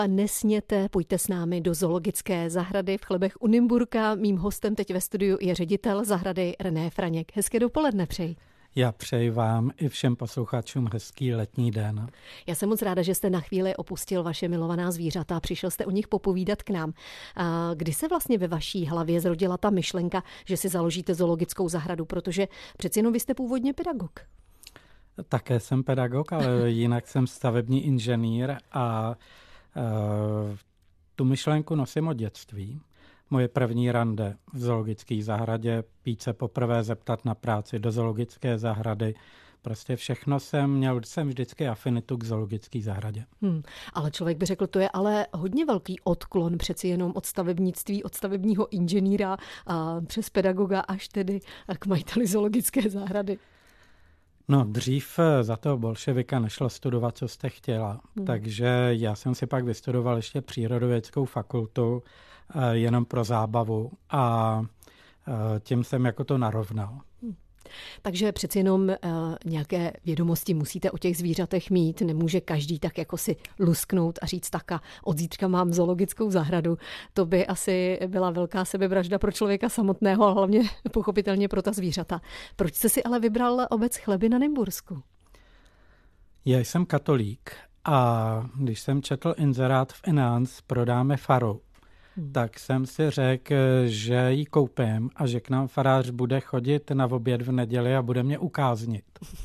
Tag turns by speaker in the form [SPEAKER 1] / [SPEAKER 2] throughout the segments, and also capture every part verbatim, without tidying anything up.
[SPEAKER 1] A nesněte, pojďte s námi do zoologické zahrady v Chlebech u Nymburka. Mým hostem teď ve studiu je ředitel zahrady René Franěk. Hezké dopoledne přeji.
[SPEAKER 2] Já přeji vám i všem posluchačům hezký letní den.
[SPEAKER 1] Já jsem moc ráda, že jste na chvíli opustil vaše milovaná zvířata a přišel jste o nich popovídat k nám. A kdy se vlastně ve vaší hlavě zrodila ta myšlenka, že si založíte zoologickou zahradu, protože přeci jenom vy jste původně pedagog?
[SPEAKER 2] Také jsem pedagog, ale jinak jsem stavební inženýr a e, tu myšlenku nosím od dětství. Moje první rande v zoologické zahradě, pít se poprvé zeptat na práci do zoologické zahrady. Prostě všechno jsem měl, jsem vždycky afinitu k zoologické zahradě.
[SPEAKER 1] Hmm, ale člověk by řekl, to je ale hodně velký odklon přeci jenom od stavebnictví, od stavebního inženýra a přes pedagoga až tedy k majiteli zoologické zahrady.
[SPEAKER 2] No, dřív za toho bolševika nešlo studovat, co jste chtěla. Hmm. Takže já jsem si pak vystudoval ještě přírodovědeckou fakultu, jenom pro zábavu a tím jsem jako to narovnal. Hmm.
[SPEAKER 1] Takže přeci jenom uh, nějaké vědomosti musíte o těch zvířatech mít. Nemůže každý tak jako si lusknout a říct tak a od zítřka mám zoologickou zahradu. To by asi byla velká sebevražda pro člověka samotného, ale hlavně pochopitelně pro ta zvířata. Proč jste si ale vybral obec Chleby na Nymbursku?
[SPEAKER 2] Já jsem katolík a když jsem četl inzerát v Enans prodáme faru, Hmm. tak jsem si řekl, že ji koupím a že k nám farář bude chodit na oběd v neděli a bude mě ukáznit.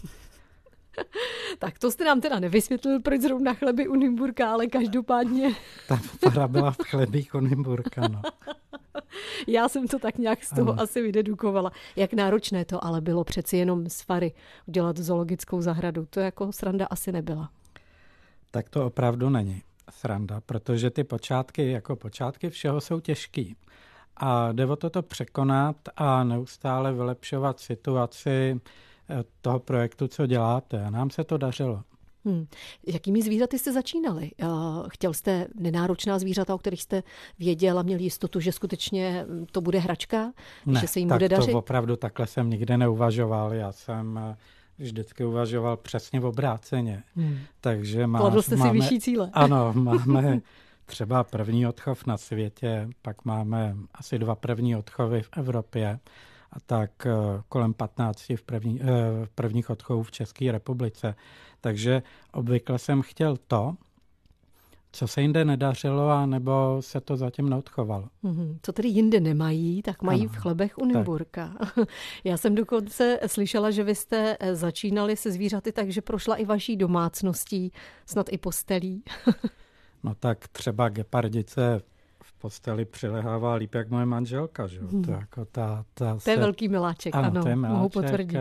[SPEAKER 1] Tak to jste nám teda nevysvětlil, proč zrovna Chleby u Nymburka, ale každopádně...
[SPEAKER 2] Ta fara byla v Chlebích u Nymburka, no.
[SPEAKER 1] Já jsem to tak nějak z toho ano. asi vydedukovala. Jak náročné to ale bylo přeci jenom z fary udělat zoologickou zahradu. To jako sranda asi nebyla.
[SPEAKER 2] Tak to opravdu není sranda, protože ty počátky, jako počátky všeho jsou těžký. A jde o to překonat a neustále vylepšovat situaci toho projektu, co děláte. A nám se to dařilo.
[SPEAKER 1] Hmm. Jakými zvířaty jste začínali? Chtěl jste nenáročná zvířata, o kterých jste věděl a měl jistotu, že skutečně to bude hračka?
[SPEAKER 2] Ne,
[SPEAKER 1] že se jim
[SPEAKER 2] tak
[SPEAKER 1] bude dařit?
[SPEAKER 2] To opravdu takhle jsem nikdy neuvažoval. Já jsem vždycky uvažoval přesně v obráceně. Hmm. Takže má,
[SPEAKER 1] Kladl jste
[SPEAKER 2] máme,
[SPEAKER 1] si vyšší cíle.
[SPEAKER 2] Ano, máme třeba první odchov na světě, pak máme asi dva první odchovy v Evropě a tak kolem patnácti v, první, v prvních odchovů v České republice. Takže obvykle jsem chtěl to, co se jinde nedařilo, a nebo se to zatím neodchovalo.
[SPEAKER 1] Mm-hmm. Co tedy jinde nemají, tak mají ano, v Chlebech u Nymburka. Já jsem dokonce slyšela, že vy jste začínali se zvířaty, takže prošla i vaší domácností, snad i postelí.
[SPEAKER 2] No tak třeba gepardice v posteli přilehává líp jak moje manželka. Že? Hmm. To, jako ta, ta
[SPEAKER 1] to
[SPEAKER 2] se...
[SPEAKER 1] je velký miláček, ano, ano
[SPEAKER 2] to je miláček.
[SPEAKER 1] Mohu potvrdit.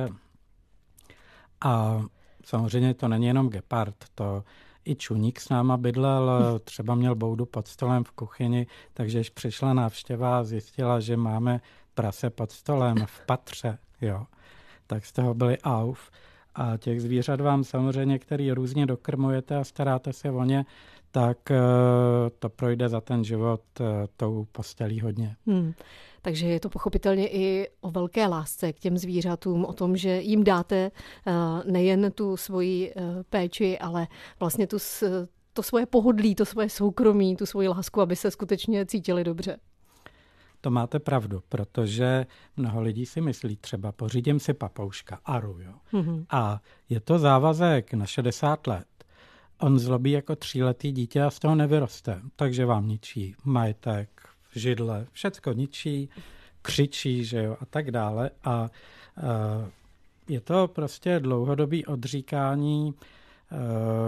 [SPEAKER 2] A samozřejmě to není jenom gepard, to i čuník s náma bydlel, třeba měl boudu pod stolem v kuchyni, takže když přišla návštěva a zjistila, že máme prase pod stolem v patře, jo, tak z toho byli auf. A těch zvířat vám samozřejmě, který různě dokrmujete a staráte se o ně, tak to projde za ten život tou postelí hodně. Hmm.
[SPEAKER 1] Takže je to pochopitelně i o velké lásce k těm zvířatům, o tom, že jim dáte nejen tu svoji péči, ale vlastně tu, to svoje pohodlí, to svoje soukromí, tu svoji lásku, aby se skutečně cítili dobře.
[SPEAKER 2] To máte pravdu, protože mnoho lidí si myslí, třeba pořídím si papouška, Aru, jo. Mm-hmm. A je to závazek na šedesát let. On zlobí jako tříletý dítě a z toho nevyroste, takže vám ničí majetek, židle, všecko ničí, křičí, že jo, a tak dále. A, a je to prostě dlouhodobý odříkání a,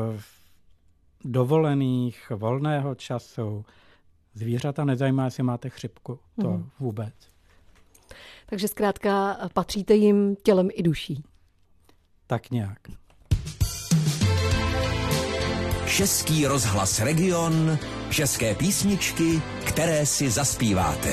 [SPEAKER 2] dovolených, volného času. Zvířata nezajímá, jestli máte chřipku, to mm. vůbec.
[SPEAKER 1] Takže zkrátka patříte jim tělem i duší.
[SPEAKER 2] Tak nějak.
[SPEAKER 3] Český rozhlas Region, české písničky, které si zaspíváte.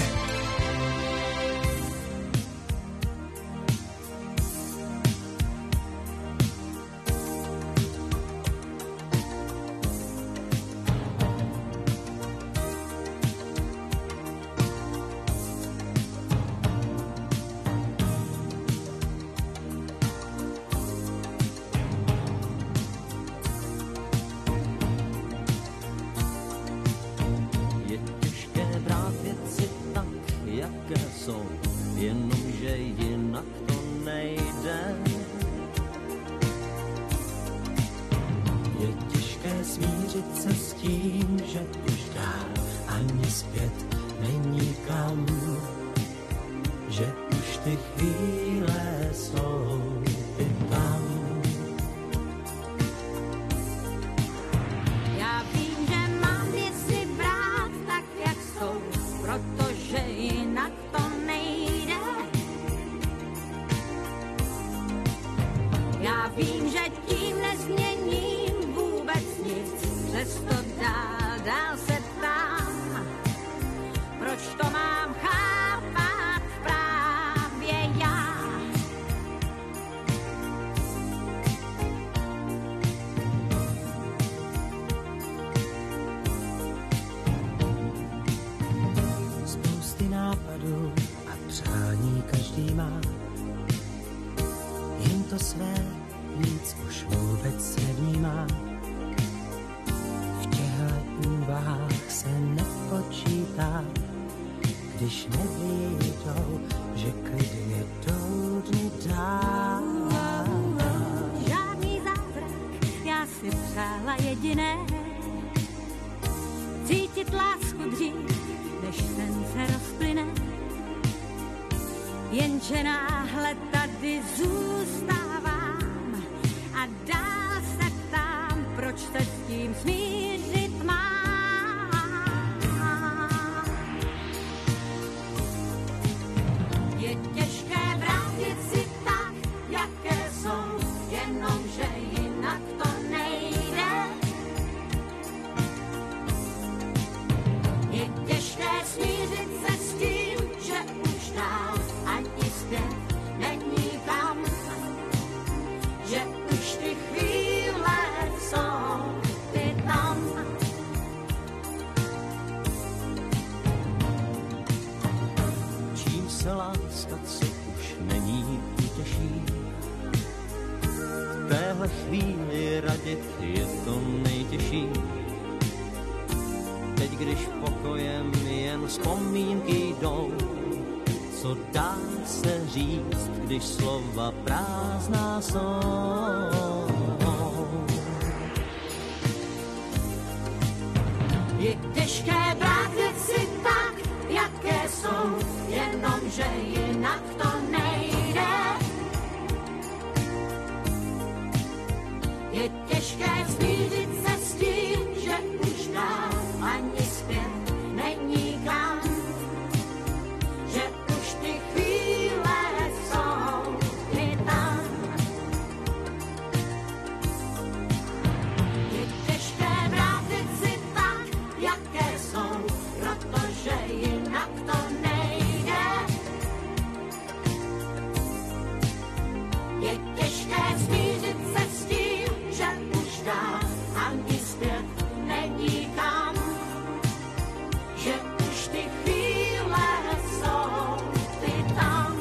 [SPEAKER 4] tím, že už dál ani zpět není kam, že už ty chvíle jsou ty tam.
[SPEAKER 5] Já vím, že mám věci brát tak, jak jsou, protože jinak to nejde. Já vím, že tím nezměním vůbec nic, přesto dál, dál se ptám, proč to mám chápat právě já.
[SPEAKER 4] Spousty nápadů a přání každý má, jen to své víc už vůbec nevnímá. V těchto úvahách se nepočítá, když nevídou, že klidně jdou dny dál.
[SPEAKER 5] Žádný zázrak, já si přála jediné, cítit lásku dřív, než sen se rozplyne. Jenže náhle tady zůstávám a dál se ptám, proč se s tím smířit mám. Je těžké vrátit si tak, jaké jsou, jenomže jinak to nejde. Je těžké smířit se s tím, že už dál ani zpět není kam, že už ty chvíle jsou ty tam.
[SPEAKER 4] Čím se láska, co už není, utěší. V téhle chvíli radit je to nejtěžší. Teď, když pokojem jen vzpomínky jdou, co dá se říct, když slova prázdná jsou.
[SPEAKER 5] Je těžké brát věci tak, jaké jsou, jenomže jinak to nejde. Je těžké smířit se s tím, že už dál ani zpět není kam, že už ty chvíle jsou ty tam. Je těžké brát věci tak, jaké jsou, protože jinak to nejde. Je těžké smířit se s tím, že už dál ani zpět není kam, že už ty chvíle jsou ty tam.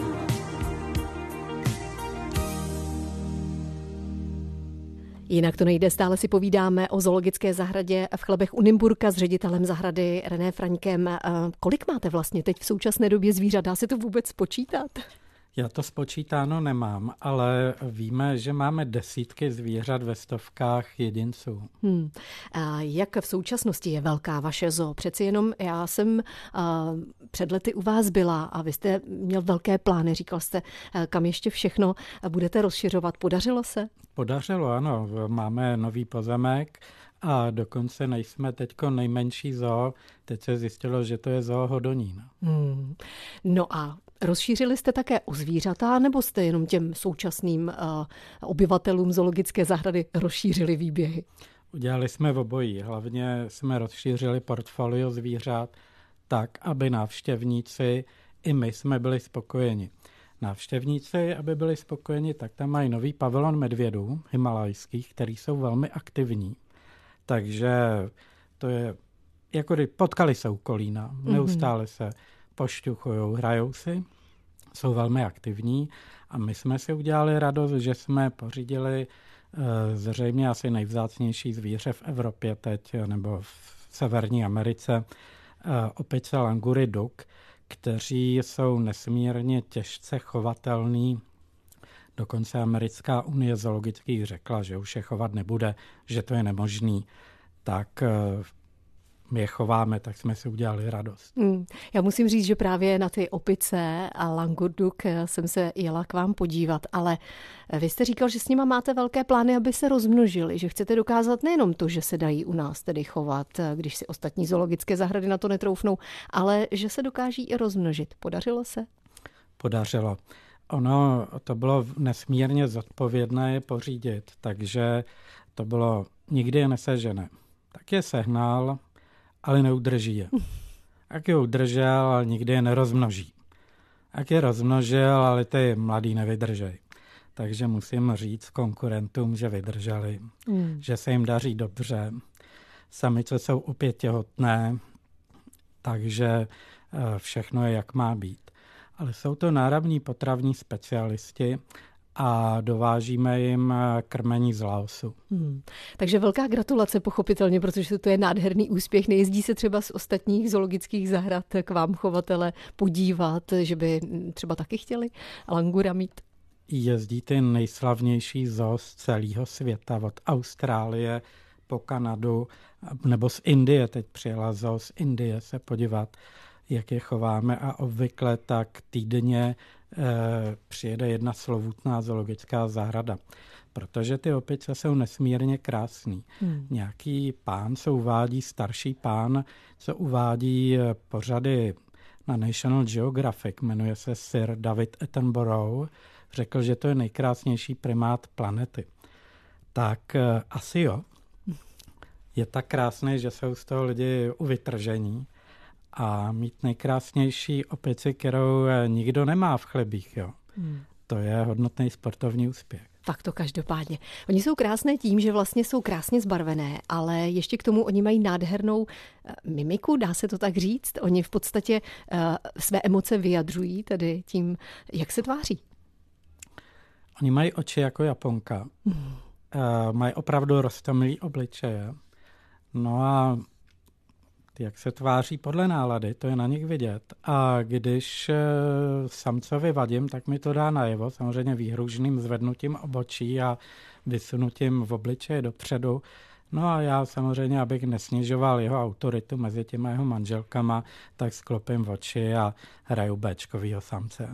[SPEAKER 1] Jinak to nejde, stále si povídáme o zoologické zahradě v Chlebech u Nymburka s ředitelem zahrady René Fraňkem. Kolik máte vlastně teď v současné době zvířat? Dá se to vůbec spočítat?
[SPEAKER 2] Já to spočítáno nemám, ale víme, že máme desítky zvířat ve stovkách jedinců.
[SPEAKER 1] Hmm. A jak v současnosti je velká vaše zoo? Přeci jenom já jsem a, před lety u vás byla a vy jste měl velké plány. Říkal jste, a, kam ještě všechno budete rozšiřovat. Podařilo se?
[SPEAKER 2] Podařilo, ano. Máme nový pozemek a dokonce nejsme teďko nejmenší zoo. Teď se zjistilo, že to je zoo Hodonín.
[SPEAKER 1] Hmm. No a rozšířili jste také o zvířata, nebo jste jenom těm současným uh, obyvatelům zoologické zahrady rozšířili výběhy?
[SPEAKER 2] Udělali jsme obojí. Hlavně jsme rozšířili portfolio zvířat tak, aby návštěvníci i my jsme byli spokojeni. Návštěvníci, aby byli spokojeni, tak tam mají nový pavilon medvědů himalajských, který jsou velmi aktivní. Takže to je, jako když potkali se u kolína, neustále se pošťuchujou, hrajou si, jsou velmi aktivní a my jsme si udělali radost, že jsme pořídili e, zřejmě asi nejvzácnější zvíře v Evropě teď, nebo v Severní Americe, e, opice langury duk, kteří jsou nesmírně těžce chovatelní. Dokonce Americká unie zoologických řekla, že už je chovat nebude, že to je nemožný. Tak my je chováme, tak jsme si udělali radost.
[SPEAKER 1] Hmm. Já musím říct, že právě na ty opice a langurduk jsem se jela k vám podívat, ale vy jste říkal, že s nima máte velké plány, aby se rozmnožili, že chcete dokázat nejenom to, že se dají u nás tedy chovat, když si ostatní zoologické zahrady na to netroufnou, ale že se dokáží i rozmnožit. Podařilo se?
[SPEAKER 2] Podařilo. Ono to bylo nesmírně zodpovědné je pořídit, takže to bylo nikdy je nesežene. Tak je sehnal, ale neudrží je. Jak je udržel, ale nikdy je nerozmnoží. Jak je rozmnožil, ale ty mladý nevydržej. Takže musím říct konkurentům, že vydrželi, mm. že se jim daří dobře. Samice jsou opět těhotné, takže všechno je, jak má být. Ale jsou to náramní potravní specialisti a dovážíme jim krmení z Laosu. Hmm.
[SPEAKER 1] Takže velká gratulace pochopitelně, protože to je nádherný úspěch. Nejezdí se třeba z ostatních zoologických zahrad k vám chovatele podívat, že by třeba taky chtěli langura mít?
[SPEAKER 2] Jezdí ty nejslavnější zoo z celého světa, od Austrálie po Kanadu, nebo z Indie. Teď přijela zoo z Indie se podívat, jak je chováme, a obvykle tak týdně e, přijede jedna slovutná zoologická zahrada. Protože ty opice jsou nesmírně krásný. Hmm. Nějaký pán, co uvádí, starší pán, co uvádí pořady na National Geographic, jmenuje se Sir David Attenborough, řekl, že to je nejkrásnější primát planety. Tak e, asi jo. Je tak krásný, že jsou z toho lidi uvytržení. A mít nejkrásnější opici, kterou nikdo nemá v chlebích, jo. Hmm. To je hodnotný sportovní úspěch.
[SPEAKER 1] Tak to každopádně. Oni jsou krásné tím, že vlastně jsou krásně zbarvené, ale ještě k tomu oni mají nádhernou mimiku, dá se to tak říct. Oni v podstatě uh, své emoce vyjadřují tedy tím, jak se tváří.
[SPEAKER 2] Oni mají oči jako Japonka. Hmm. Uh, mají opravdu roztomilý obličeje. No a jak se tváří podle nálady, to je na nich vidět. A když e, samcovi vadím, tak mi to dá najevo, samozřejmě výhružným zvednutím obočí a vysunutím v obličeji dopředu. No a já samozřejmě, abych nesnižoval jeho autoritu mezi těma jeho manželkama, tak sklopím oči a hraju béčkovýho samce.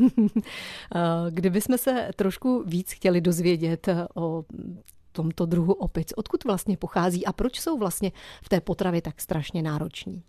[SPEAKER 1] Kdybychom se trošku víc chtěli dozvědět o tomto druhu opic, odkud vlastně pochází a proč jsou vlastně v té potravě tak strašně nároční?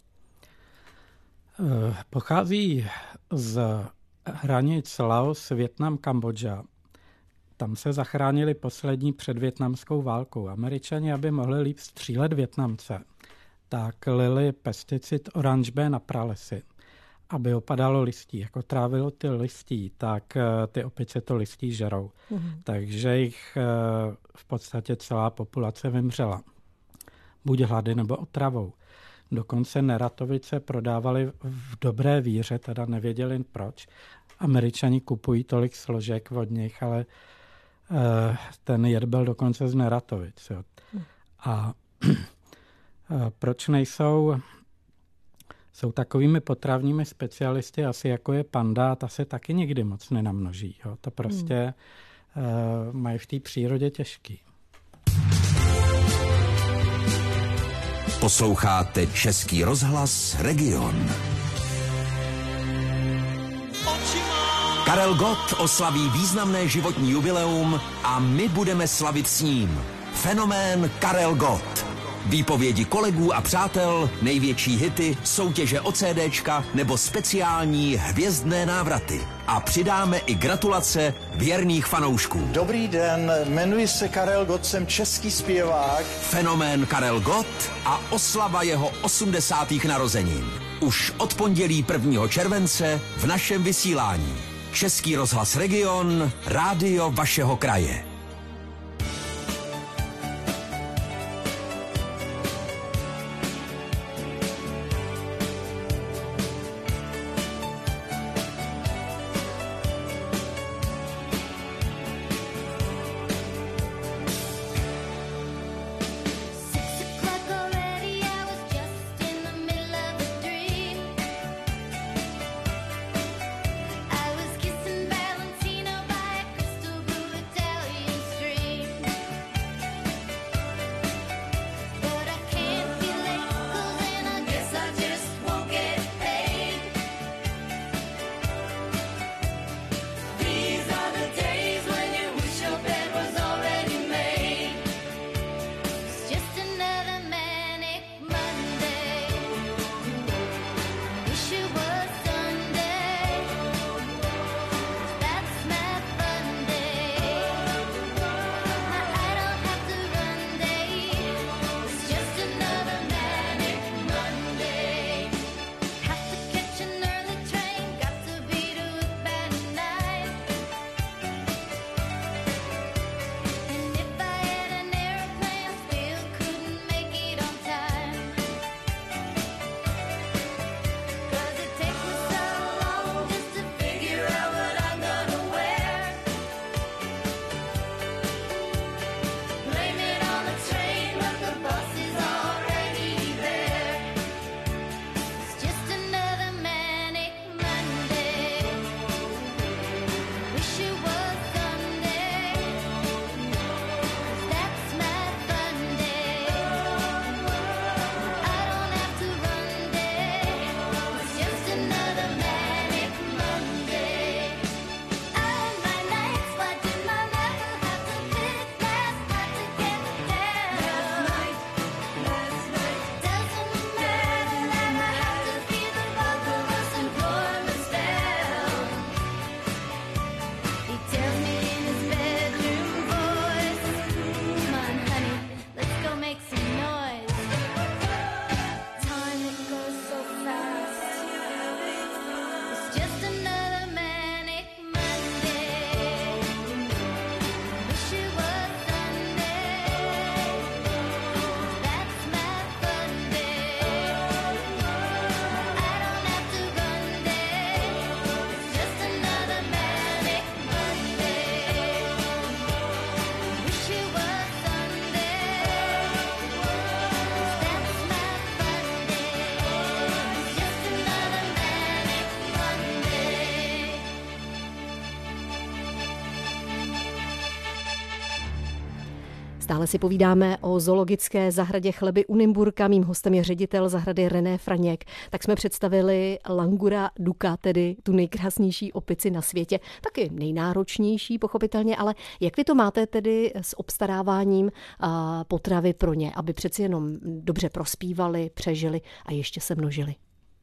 [SPEAKER 2] Pochází z hranic Laos, Vietnam, Kambodža. Tam se zachránili poslední před vietnamskou válkou. Američani, aby mohli líp střílet Vietnamce, tak lili pesticid oranžbé na pralesy, aby opadalo listí. Jako trávilo ty listí, tak ty opice to listí žerou. Mm. Takže jich v podstatě celá populace vymřela. Buď hlady nebo otravou. Dokonce neratovice prodávali v dobré víře, teda nevěděli proč. Američani kupují tolik složek od nich, ale ten jed byl dokonce z neratovic. Jo. Mm. A proč nejsou... Jsou takovými potravními specialisty, asi jako je panda, ta se taky nikdy moc nenamnoží. Jo. To prostě hmm. uh, mají v té přírodě těžký.
[SPEAKER 3] Posloucháte Český rozhlas Region. Karel Gott oslaví významné životní jubileum a my budeme slavit s ním. Fenomén Karel Gott. Výpovědi kolegů a přátel, největší hity, soutěže o CDčka nebo speciální hvězdné návraty. A přidáme i gratulace věrných fanoušků.
[SPEAKER 6] Dobrý den, jmenuji se Karel Gott, jsem český zpěvák.
[SPEAKER 3] Fenomén Karel Gott a oslava jeho osmdesátých narozenin. Už od pondělí prvního července v našem vysílání. Český rozhlas Region, rádio vašeho kraje.
[SPEAKER 5] I was kissing Valentino by a crystal blue Italian
[SPEAKER 1] Stále si povídáme o zoologické zahradě Chleby u Nymburka. Mým hostem je ředitel zahrady René Franěk. Tak jsme představili Langura duca, tedy tu nejkrásnější opici na světě. Taky nejnáročnější, pochopitelně, ale jak vy to máte tedy s obstaráváním potravy pro ně, aby přeci jenom dobře prospívali, přežili a ještě se množili?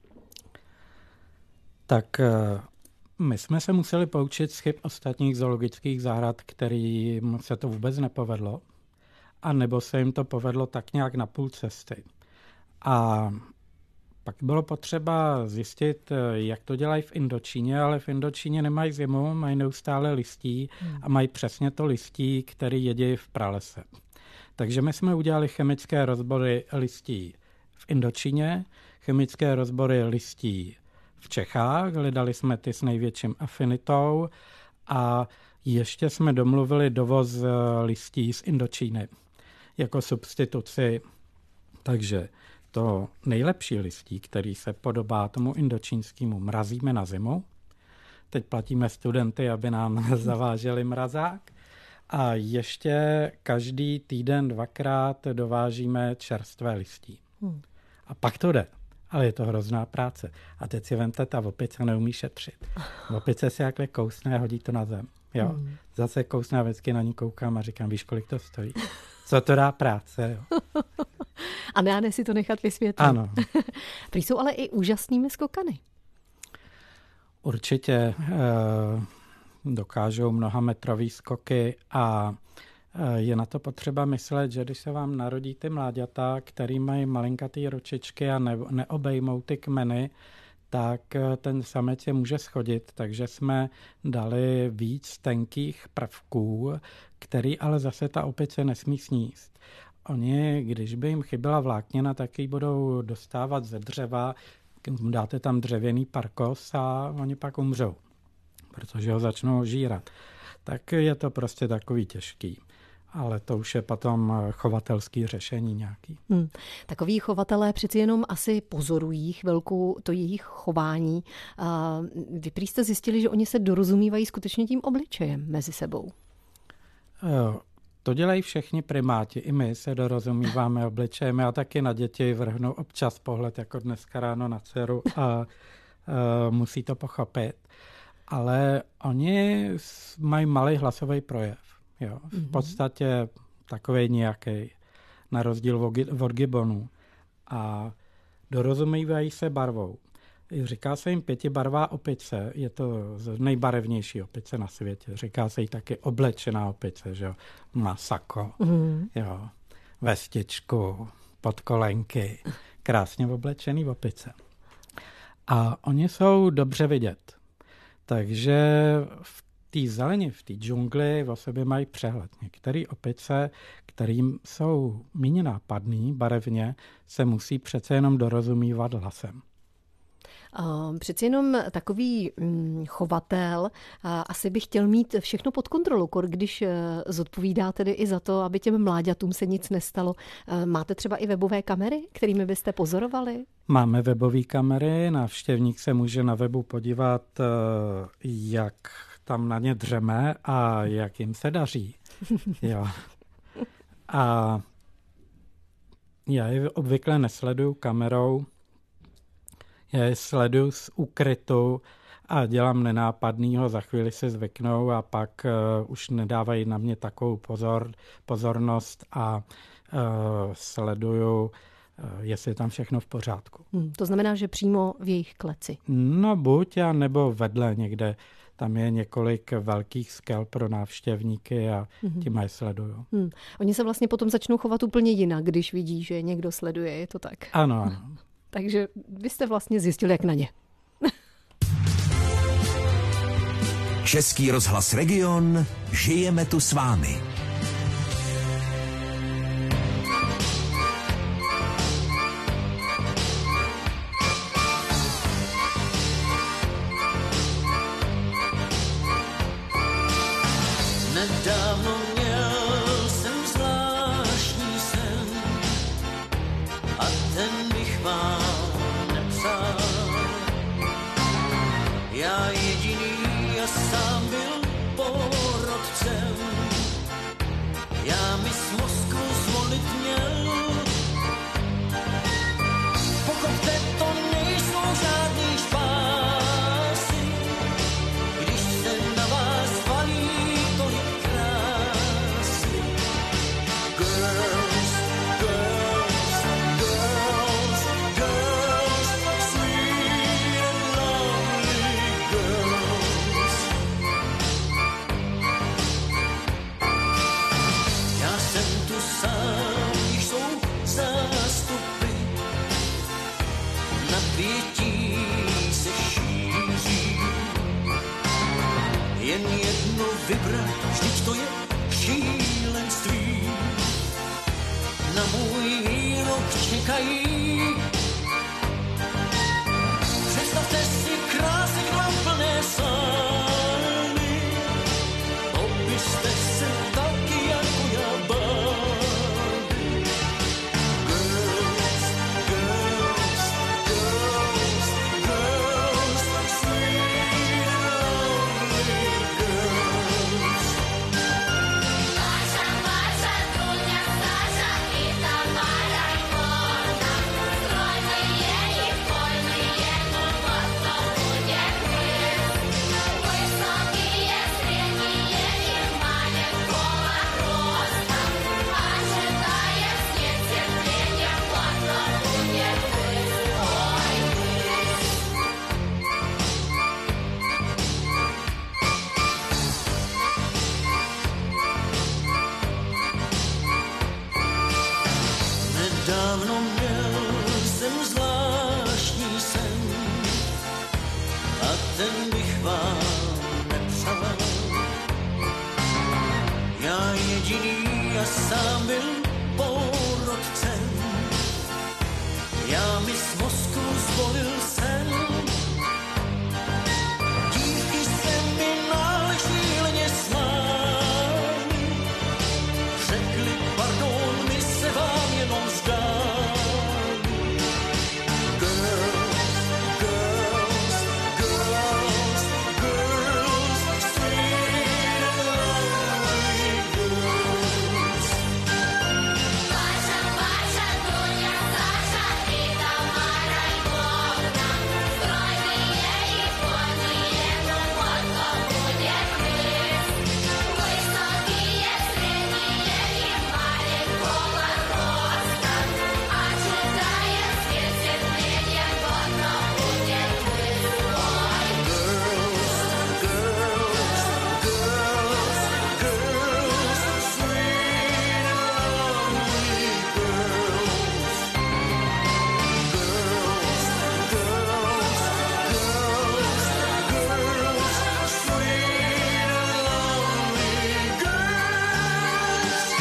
[SPEAKER 2] Tak my jsme se museli poučit z chyb ostatních zoologických zahrad, kterým se to vůbec nepovedlo, a nebo se jim to povedlo tak nějak na půl cesty. A pak bylo potřeba zjistit, jak to dělají v Indočíně, ale v Indočíně nemají zimu, mají neustále listí a mají přesně to listí, který jedí v pralese. Takže my jsme udělali chemické rozbory listí v Indočíně, chemické rozbory listí v Čechách, hledali jsme ty s největším afinitou a ještě jsme domluvili dovoz listí z Indočíny jako substituci. Takže to nejlepší listí, který se podobá tomu indočínskému, mrazíme na zimu. Teď platíme studenty, aby nám zaváželi mrazák. A ještě každý týden dvakrát dovážíme čerstvé listí. Hmm. A pak to jde. Ale je to hrozná práce. A teď si vemte, ta opice neumí šetřit. Opice si jakhle kousne a hodí to na zem. Jo? Hmm. Zase kousne a vždycky na ní koukám a říkám, víš, kolik to stojí? Co to dá práce? Jo?
[SPEAKER 1] A dáne si to nechat vysvětlit.
[SPEAKER 2] Ano.
[SPEAKER 1] Prý jsou ale i úžasnými skokany.
[SPEAKER 2] Určitě e, dokážou mnohametrový skoky a je na to potřeba myslet, že když se vám narodí ty mláďata, který mají malinkatý ručičky a ne, neobejmou ty kmeny, tak ten samec je může schodit, takže jsme dali víc tenkých prvků, který ale zase ta opice nesmí sníst. Oni, když by jim chyběla vláknina, tak ji budou dostávat ze dřeva, dáte tam dřevěný parkos a oni pak umřou, protože ho začnou žírat. Tak je to prostě takový těžký. Ale to už je potom chovatelský řešení nějaký.
[SPEAKER 1] Hmm. Takoví chovatelé přeci jenom asi pozorují chvilku to jejich chování. A vy prý jste zjistili, že oni se dorozumívají skutečně tím obličejem mezi sebou.
[SPEAKER 2] To dělají všichni primáti. I my se dorozumíváme obličejem. Já taky na děti vrhnu občas pohled, jako dneska ráno na dceru, a, a musí to pochopit. Ale oni mají malý hlasový projev. Jo, v podstatě takovej nějaký, na rozdíl od gibbonů. A dorozumívají se barvou. Říká se jim pětibarvá opice, je to nejbarevnější opice na světě. Říká se jí taky oblečená opice, že jo. Má sako, mm. jo, vestičku, podkolenky, krásně oblečený opice. A oni jsou dobře vidět. Takže v té zeleni, v té džungli o sobě mají přehled. Některé opice, kterým jsou méně nápadný barevně, se musí přece jenom dorozumívat hlasem.
[SPEAKER 1] Uh, přeci jenom takový um, chovatel uh, asi by chtěl mít všechno pod kontrolou, když uh, zodpovídá tedy i za to, aby těm mláďatům se nic nestalo. Uh, máte třeba i webové kamery, kterými byste pozorovali?
[SPEAKER 2] Máme webové kamery, návštěvník se může na webu podívat, uh, jak tam na ně dřeme a jak jim se daří. Jo. A já je obvykle nesleduju kamerou, já je sleduju z úkrytu a dělám nenápadnýho, za chvíli se zvyknou a pak uh, už nedávají na mě takovou pozor, pozornost a uh, sleduju, uh, jestli je tam všechno v pořádku.
[SPEAKER 1] Hmm, to znamená, že přímo v jejich kleci?
[SPEAKER 2] No buď a nebo vedle někde. Tam je několik velkých skel pro návštěvníky a mm-hmm. tím je sleduju. Hmm.
[SPEAKER 1] Oni se vlastně potom začnou chovat úplně jinak, když vidí, že někdo sleduje, je to tak?
[SPEAKER 2] Ano, ano.
[SPEAKER 1] Takže vy jste vlastně zjistili, jak na ně.
[SPEAKER 3] Český rozhlas Region, žijeme tu s vámi.
[SPEAKER 4] Nedávno měl jsem zvláštní sen a ten bych vám nepsal. Já jediný a sám byl porodcem, já mi s napětí se šíří. Jen jedno vybrat, vždyť to je šílenství. Na můj výrok čekají. Představte si krásek dva plné sály, obyste se taky jako já báli. Girls, girls, girls, girls, sweet lovely girls.
[SPEAKER 5] Наша, Маша, Дуня, Саша и Тамара и Мона. Стройные и вольные, ну вот кто будет крыс. Высокие, средние и маленького роста. Ожидая с нетерпением, вот кто будет крыс. Ой, крыс.
[SPEAKER 4] Nedávno měl jsem zvláštní sen a ten bych vám nepřál. Já jediný a sám byl porodcem. Já mi z mozku zvolil sen. Dívky se mi náležílně smály. Řekli, pardon, my se vám jenom zdáli. Girls, girls, girls, girls, sweet lovely girls.
[SPEAKER 5] Маша, Маша, Дуня, Саша и Тамара и Мона. Стройные и вольные, ну вот кто будет крыс. Высокие, средние и маленького роста. Ожидая с нетерпением, вот кто будет крыс. Ой,
[SPEAKER 4] Girls, girls, girls, girls, sweet lovely girls. Girls, girls, girls, girls, sweet lovely girls.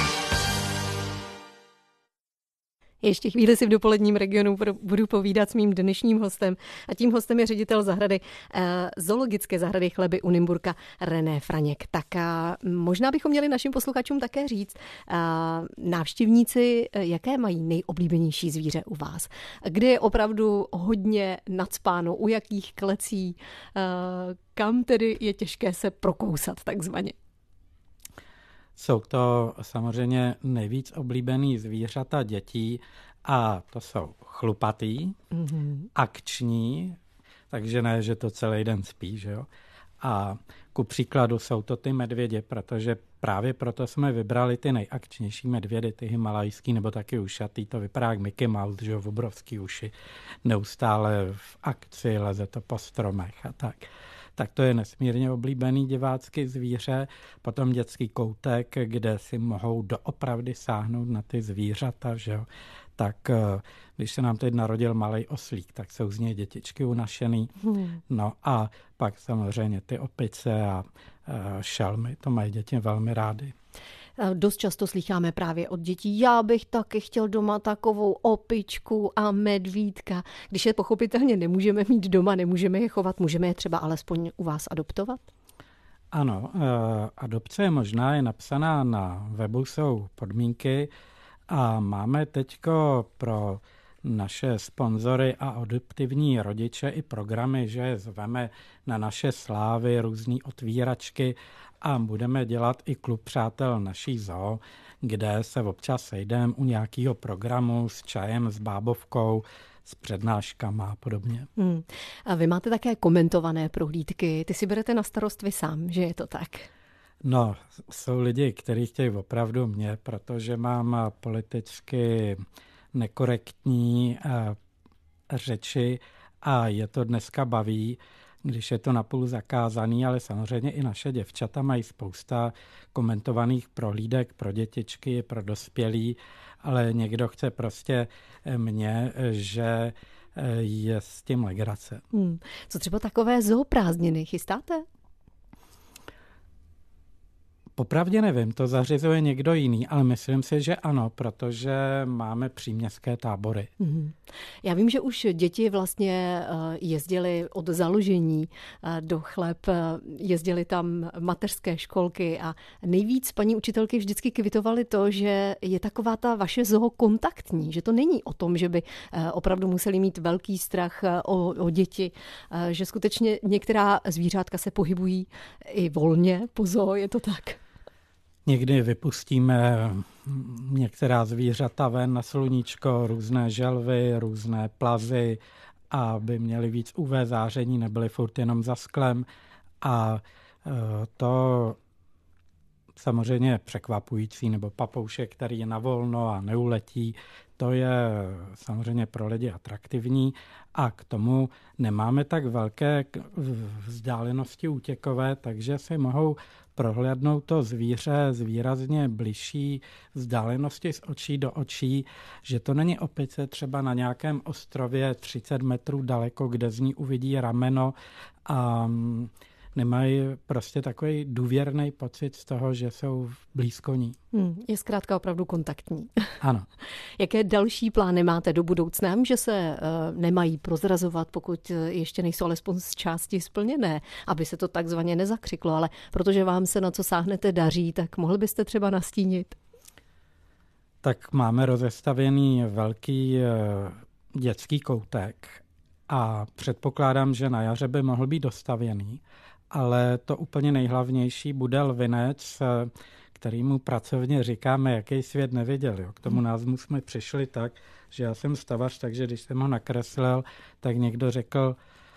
[SPEAKER 1] Ještě chvíli si v dopoledním regionu pro- budu povídat s mým dnešním hostem a tím hostem je ředitel zahrady, eh, zoologické zahrady Chleby u Nymburka René Franěk. Tak a možná bychom měli našim posluchačům také říct, eh, návštěvníci, eh, jaké mají nejoblíbenější zvíře u vás? Kde je opravdu hodně nacpáno, u jakých klecí, eh, kam tedy je těžké se prokousat takzvaně?
[SPEAKER 2] Jsou to samozřejmě nejvíc oblíbený zvířata dětí a to jsou chlupatý, mm-hmm. akční, takže ne, že to celý den spí, že jo. A ku příkladu jsou to ty medvědi, protože právě proto jsme vybrali ty nejakčnější medvědy, ty himalajský nebo taky ušatý, to vypadá jak Mickey Mouse, že jo, obrovský uši, neustále v akci, leze to po stromech a tak. Tak to je nesmírně oblíbený divácký zvíře. Potom dětský koutek, kde si mohou doopravdy sáhnout na ty zvířata, že jo. Tak když se nám teď narodil malej oslík, tak jsou z něj dětičky unašený. Hmm. No a pak samozřejmě ty opice a šelmy, to mají děti velmi rády.
[SPEAKER 1] Dost často slýcháme právě od dětí, já bych taky chtěl doma takovou opičku a medvídka. Když je pochopitelně nemůžeme mít doma, nemůžeme je chovat, můžeme je třeba alespoň u vás adoptovat?
[SPEAKER 2] Ano, adopce je možná, je napsaná na webu, jsou podmínky a máme teďko pro naše sponzory a adoptivní rodiče i programy, že je zveme na naše slávy, různé otvíračky a budeme dělat i klub přátel naší zoo, kde se občas sejdeme u nějakého programu s čajem, s bábovkou, s přednáškama a podobně.
[SPEAKER 1] Hmm. A vy máte také komentované prohlídky, ty si berete na starost vy sám, že je to tak?
[SPEAKER 2] No, jsou lidi, kteří chtějí opravdu mě, protože mám politicky nekorektní řeči a je to dneska baví, když je to napůl zakázaný, ale samozřejmě i naše děvčata mají spousta komentovaných prohlídek pro dětičky, pro dospělí, ale někdo chce prostě mě, že je s tím legrace.
[SPEAKER 1] Hmm. Co třeba takové zooprázdniny chystáte?
[SPEAKER 2] Popravdě nevím, to zařizuje někdo jiný, ale myslím si, že ano, protože máme příměstské tábory.
[SPEAKER 1] Mm. Já vím, že už děti vlastně jezdily od založení do Chleb, jezdily tam mateřské školky a nejvíc paní učitelky vždycky kvitovaly to, že je taková ta vaše zoo kontaktní, že to není o tom, že by opravdu museli mít velký strach o, o děti, že skutečně některá zvířátka se pohybují i volně po zoo, je to tak?
[SPEAKER 2] Někdy vypustíme některá zvířata ven na sluníčko, různé želvy, různé plazy, aby měli víc U V záření, nebyly furt jenom za sklem. A to samozřejmě je překvapující, nebo papoušek, který je na volno a neuletí, to je samozřejmě pro lidi atraktivní a k tomu nemáme tak velké vzdálenosti útěkové, takže si mohou prohlédnout to zvíře z výrazně bližší vzdálenosti z očí do očí, že to není opice třeba na nějakém ostrově třicet metrů daleko, kde z ní uvidí rameno a nemají prostě takový důvěrný pocit z toho, že jsou blízko ní.
[SPEAKER 1] Hmm, je zkrátka opravdu kontaktní.
[SPEAKER 2] Ano.
[SPEAKER 1] Jaké další plány máte do budoucna? Vím, že se uh, nemají prozrazovat, pokud ještě nejsou alespoň z části splněné, aby se to takzvaně nezakřiklo, ale protože vám se na co sáhnete daří, tak mohli byste třeba nastínit?
[SPEAKER 2] Tak máme rozestavěný velký uh, dětský koutek a předpokládám, že na jaře by mohl být dostavěný, ale to úplně nejhlavnější bude lvinec, kterýmu pracovně říkáme, jaký svět neviděl. Jo. K tomu názvu jsme přišli tak, že já jsem stavař, takže když jsem ho nakreslil, tak někdo řekl,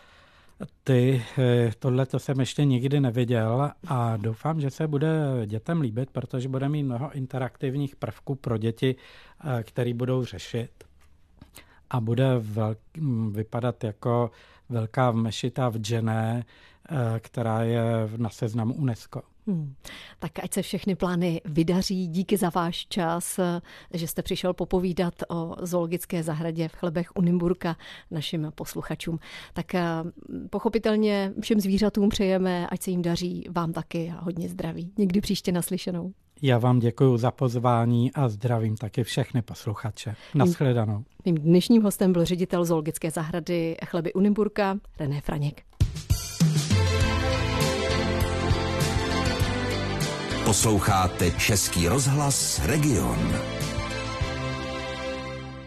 [SPEAKER 2] ty, tohle to jsem ještě nikdy neviděl a doufám, že se bude dětem líbit, protože bude mít mnoho interaktivních prvků pro děti, který budou řešit. A bude velk, vypadat jako velká mešita v Dženné, která je na seznamu UNESCO.
[SPEAKER 1] Hmm. Tak ať se všechny plány vydaří. Díky za váš čas, že jste přišel popovídat o zoologické zahradě v Chlebech u Nymburka našim posluchačům. Tak pochopitelně všem zvířatům přejeme, ať se jim daří, vám taky a hodně zdraví. Někdy příště naslyšenou.
[SPEAKER 2] Já vám děkuji za pozvání a zdravím taky všechny posluchače. Nashledanou.
[SPEAKER 1] Mým dnešním hostem byl ředitel zoologické zahrady Chleby u Nymburka René Franěk.
[SPEAKER 3] Posloucháte Český rozhlas Region.